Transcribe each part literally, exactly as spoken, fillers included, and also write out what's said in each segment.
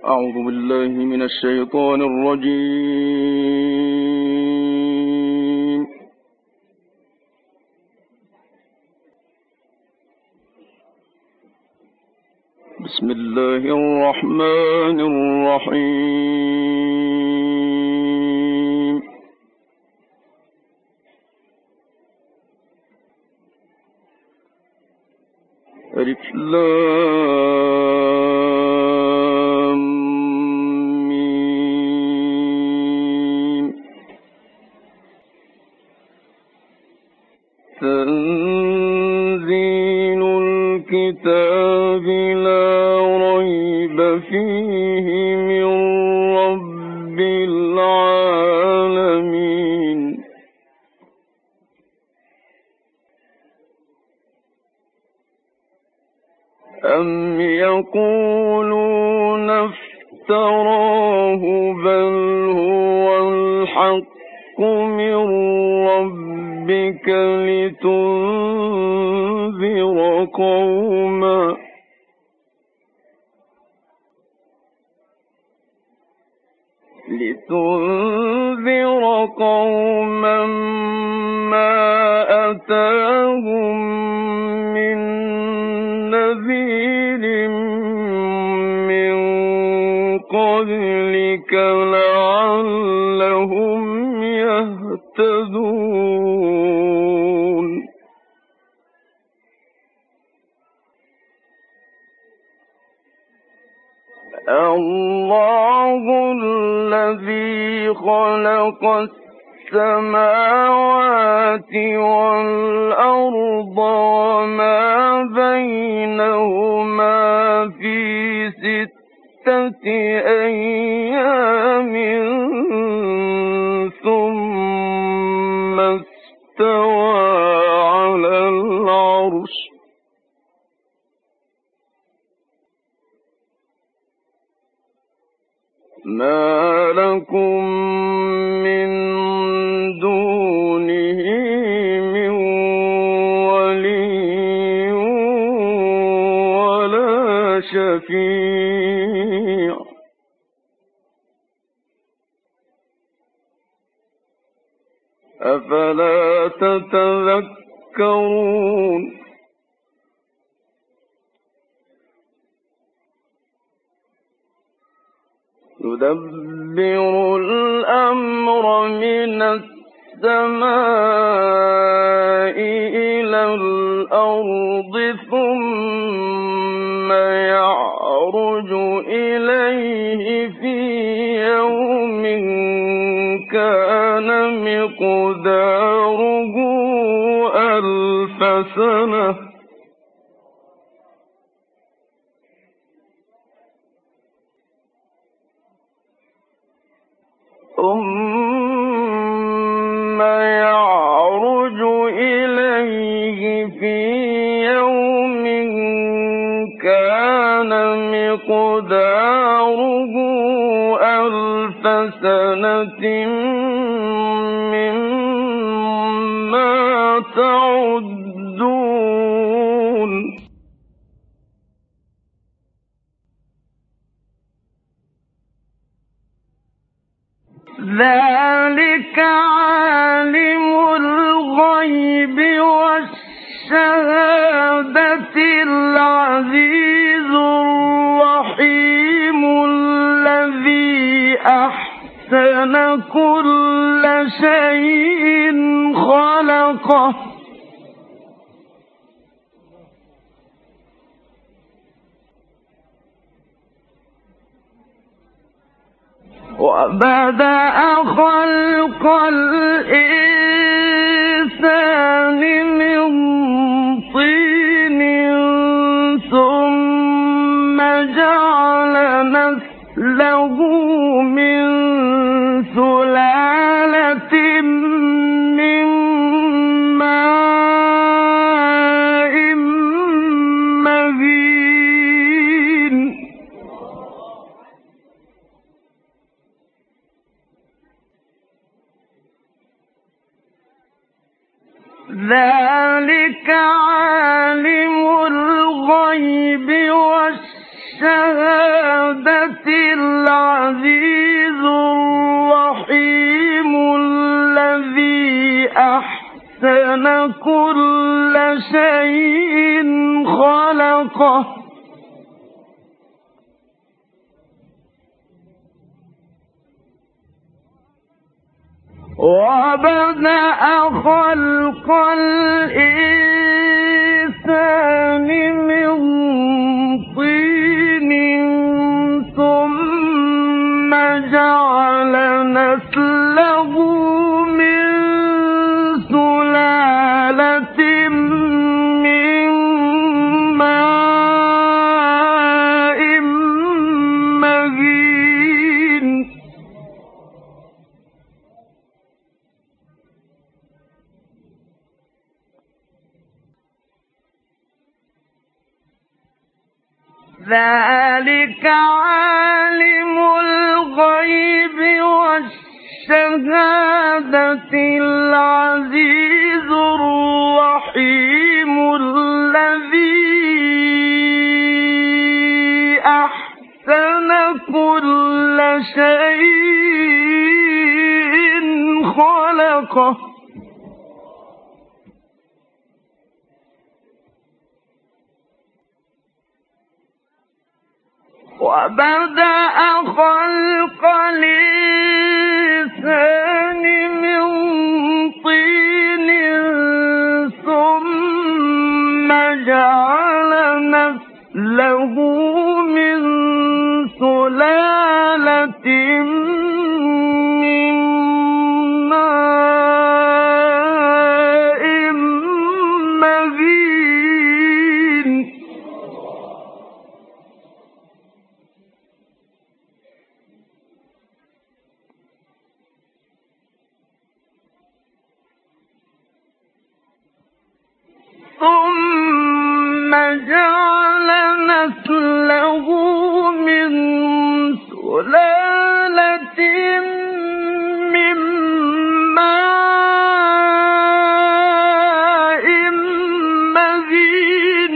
أعوذ بالله من الشيطان الرجيم. بسم الله الرحمن الرحيم. ألف لام ميم. تنزيل الكتاب لا ريب فيه من رب العالمين. أم يقولون افتراه بل هو الحق من ربك لتنذر قوما لتنذر قوما ما أتاهم من نذير من قبلك لعلهم يهتدون. الله الذي خلق السماوات والأرض وما بينهما في ستة أيام ثم استوى على العرش. ما لكم من دونه من ولي ولا شفيع أفلا تتذكرون. يدبر الأمر من السماء إلى الأرض ثم يعرج إليه في يوم كان مقداره ألف سنة ثم يعرج إليه في يوم كان مقداره ألف سنة مما تعدون. ذلك عالم الغيب والشهادة العزيز الرحيم الذي أحسن كل شيء خلقه وبدأ خلق الإنسان من طين ثم جعل نسله من سلالة من ماء مهين. ذلك عالم الغيب والشهادة وبدأ خلق الإنسان من طين ثم جعل نسله من سلالة من ماء مهين ذلك عالم الغيب والشهادة العزيز الرحيم الذي أحسن كل شيء خلقه وبدأ خلق الإنسان من طين ثم جعل نسله من سلالة من ماء مهين ثم جعل نسله من سلالة من ماء مهين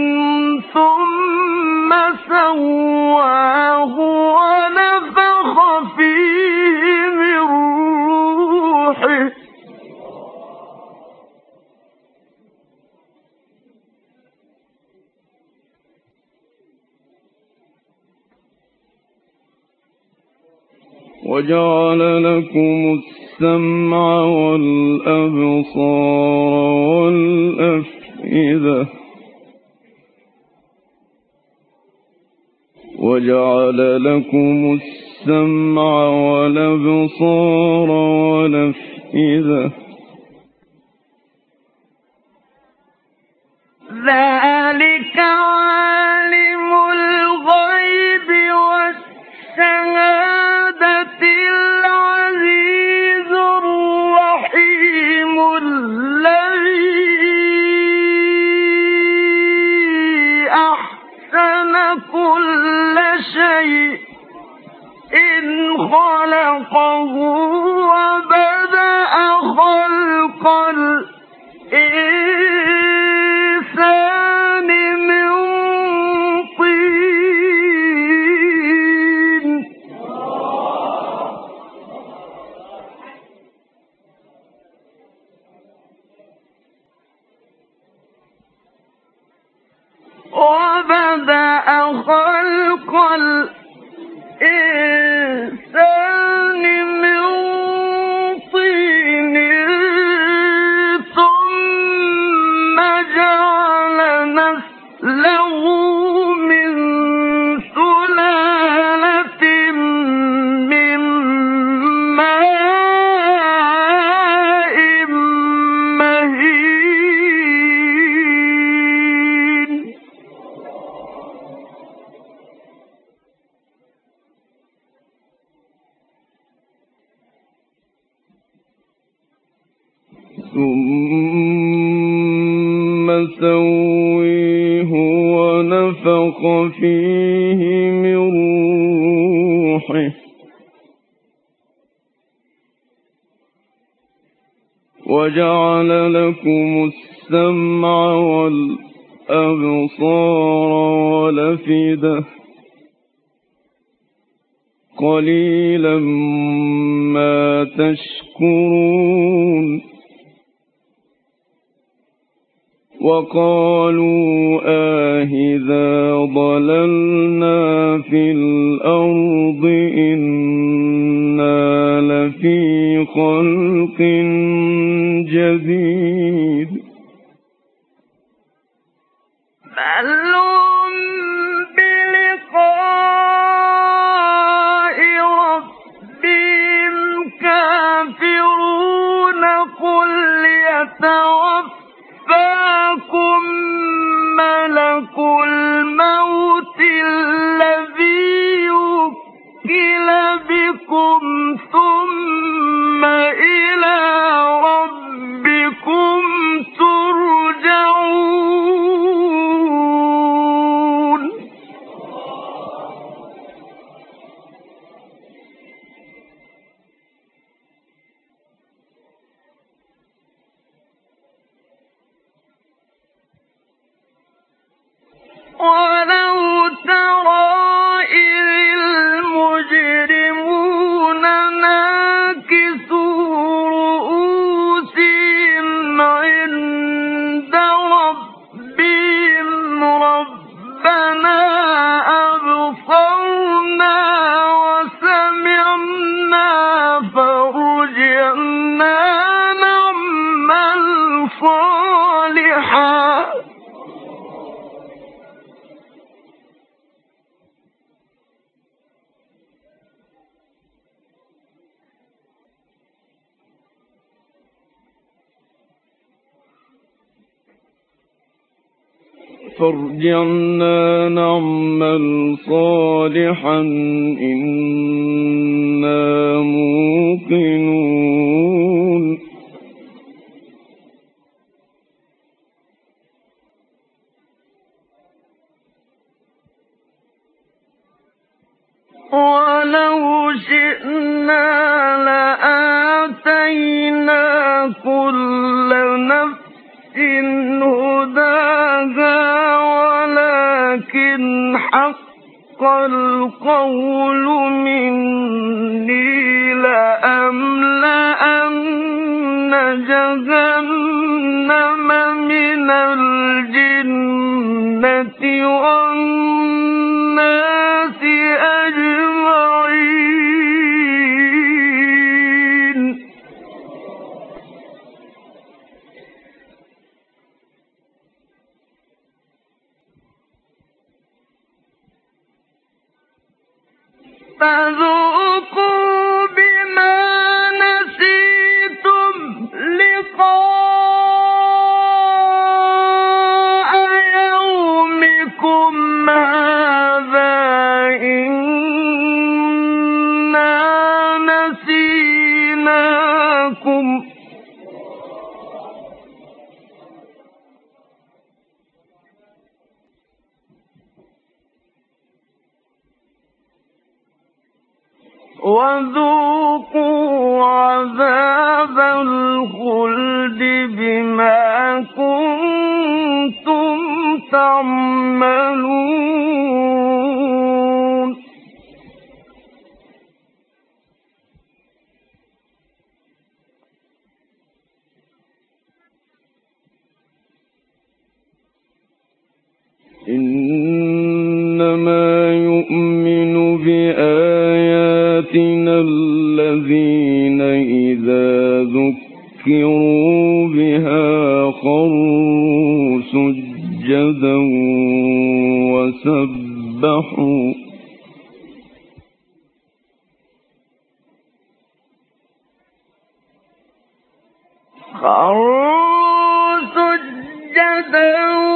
ثم سواه ونفخ فيه من روحه وجعل لكم السمع والأبصار والأفئدة وجعل لكم السمع والأبصار والأفئدة ذلك عالم الغيب والشهادة العزيز الرحيم الذي أحسن كل شيء خلقه وبدأ خلق الإنسان من طين وبدأ خلق الإنسان من طين ثم جعل نسله من سلالة من ماء مهين ثم سويه ونفخ فيه من روحه وجعل لكم السمع والأبصار والأفئدة قليلا ما تشكرون وقالوا آهذا ضللنا في الأرض إنا لفي خلق خلق جديد بل هم بلقاء ربهم كافرون قل يتوفاكم ملك الموت الذي يوكل بكم ثم إلى ربكم ترجعون ولو ترى إذ المجرمون ناكسوا رؤوسهم عند ربهم ربنا أبصرنا وسمعنا فارجعنا نعمل صالحا فارجعنا نعمل صالحا إنا موقنون ولو شئنا لآتينا كل نفس هداها ولكن حق القول مني لأملأن جهنم من الجنة والناس أجمعين فذوقوا بما نسيتم لقاء يومكم هذا إنا نسيناكم وذوقوا عذاب الخلد بما كنتم تعملون إنما يؤمن بآياتنا الذين إذا ذكروا بها خروا سجدا وسبحوا خروا سجدا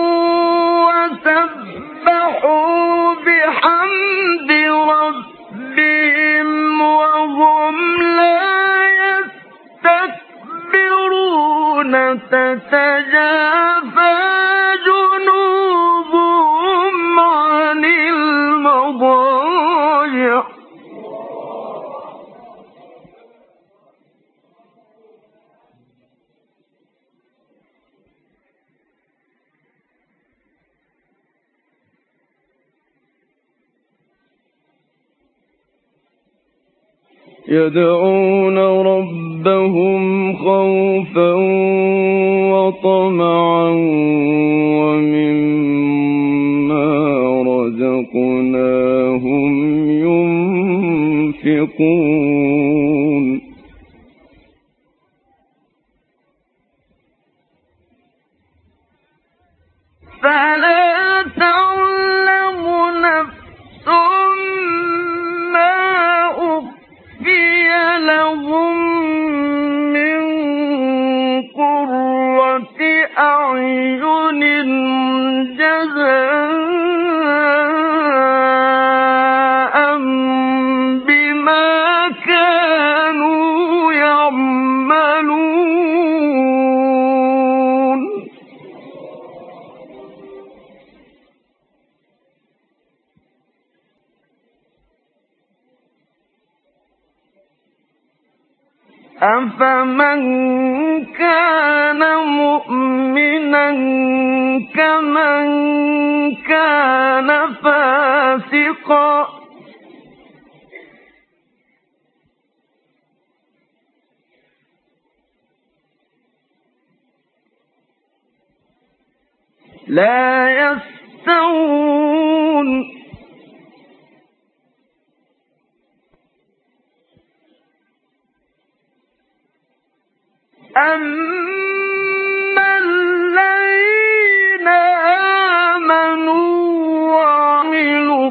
وسبحوا بحمد ربهم وهم لا يستكبرون تتجافى جنوبهم عن المضاجع يدعون ربهم خوفا وطمعا ومما رزقناهم ينفقون أفمن كان مؤمنا كمن كان فاسقا لا يستوون أما الذين آمنوا وعملوا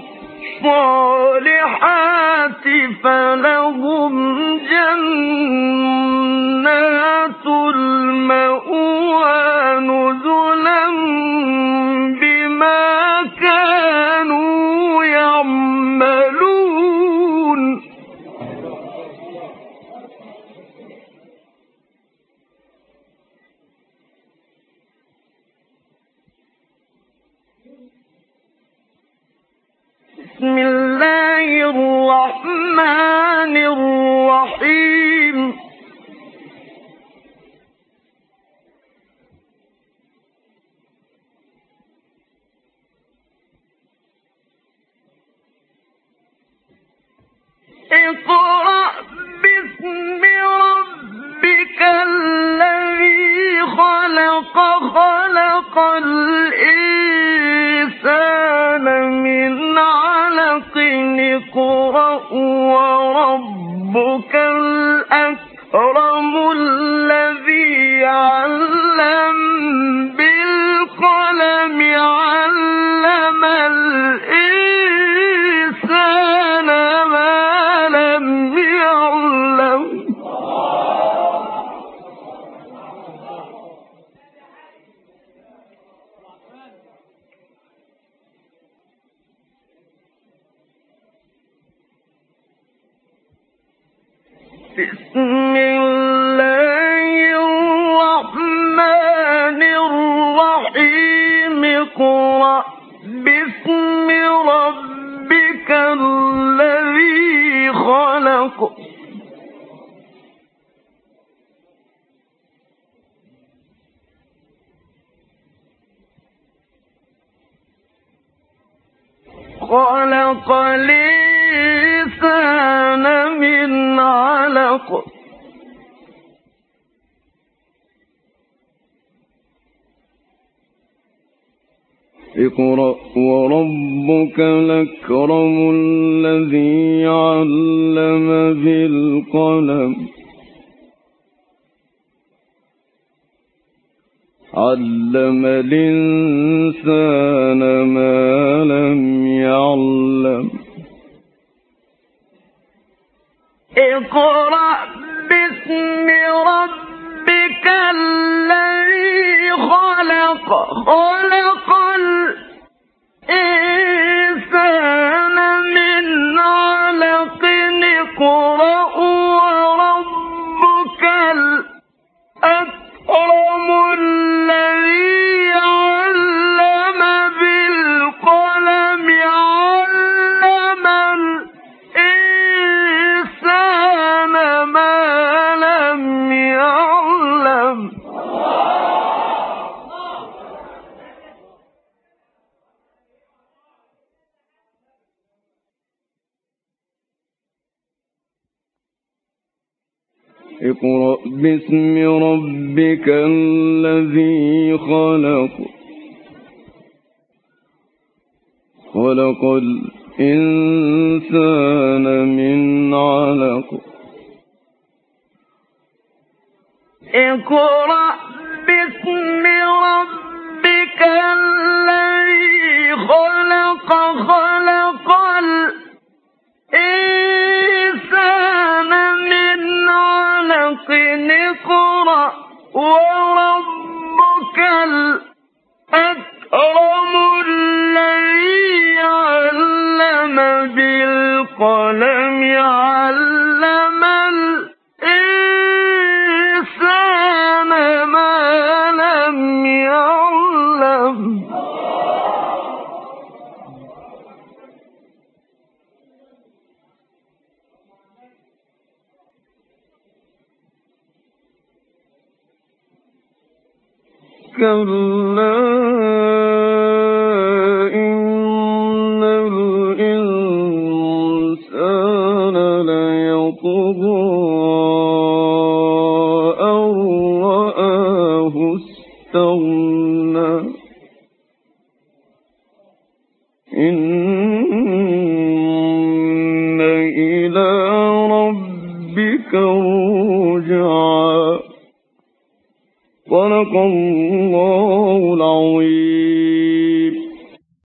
الصالحات فلهم جنات المأوى نزلا بما كانوا يعملون بسم الله الرحمن الرحيم اقرأ باسم ربك الذي خلق خلق الإنسان من علق اقرأ وربك الأكرم الذي علم بالقلم علم الإنسان ما لم يعلم بسم الله الرحمن الرحيم اقرأ باسم ربك الذي خلق خلق الإنسان من علق اقرأ وربك الأكرم الذي علم بالقلم علم الإنسان ما لم يعلم اقرأ باسم ربك الذي خلق خلق الإنسان من علق اقرأ وربك الأكرم الذي علم بالقلم علم الإنسان ما لم يعلم اقرأ باسم ربك الذي خلق خلق الإنسان من علق اقرأ باسم ربك الذي خلق خلق الإنسان من علق اقرأ وربك الأكرم الذي علم بالقلم علم الإنسان ما لم يعلم كلا إن الإنسان ليطغى أن رآه استغنى إن إلى ربك الرجعى. صدق الله العظيم.